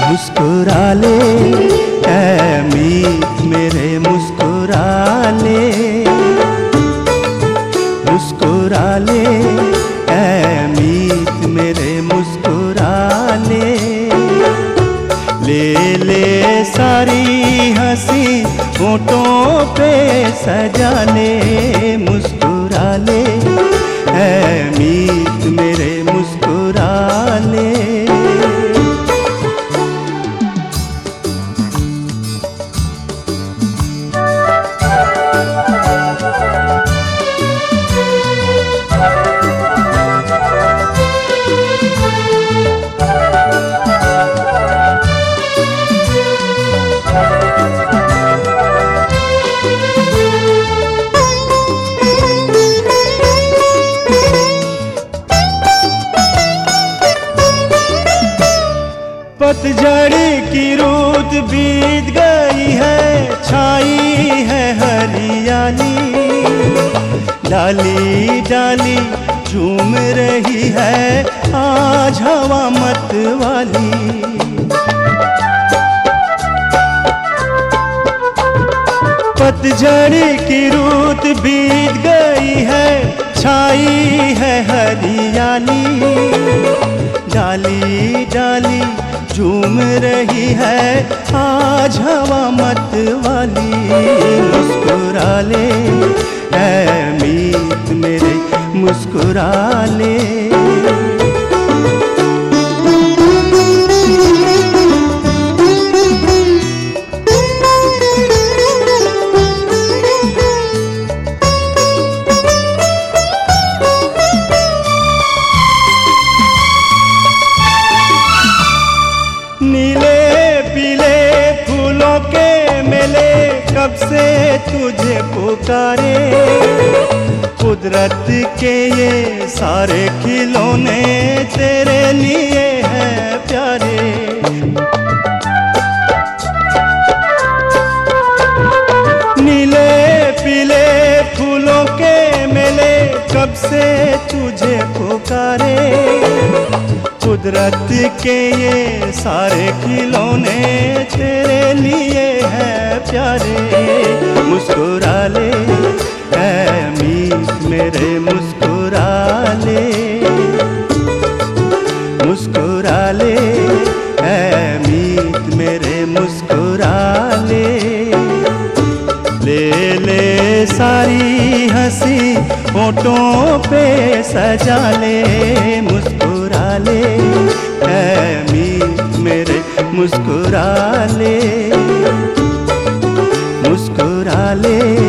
मुस्कुरा ले ऐ मीत मेरे मुस्कुरा ले, मुस्कुरा ले ऐ मीत मेरे मुस्कुरा ले। ले ले सारी हंसी होठों पे सजा ले, मुस्कुरा ले ऐ मीत मेरे मुस्कुरा ले। पतझड़ की रुत बीत गई है, छाई है हरियाली। डाली डाली झूम रही है आज हवा मत वाली। पतझड़ की रुत बीत गई है, छाई है हरियाली। डाली डाली झूम रही है आज हवा मत वाली। मुस्कुरा ले ऐ मीत मेरे मुस्कुरा ले। नीले पीले फूलों के मेले कब से तुझे पुकारे। कुदरत के ये सारे खिलौने तेरे लिए हैं प्यारे। नीले पीले फूलों के मेले कब से तुझे पुकारे। कुदरत के ये सारे खिलौने तेरे लिए हैं प्यारे। मुस्कुरा ले ऐ मीत मेरे मुस्कुरा ले, मुस्कुरा ले ऐ मीत मेरे मुस्कुरा ले। ले ले सारी हंसी होठों पे सजा ले, मुस्कुरा ले ऐ मीत मेरे मुस्कुरा ले, मुस्कुरा ले।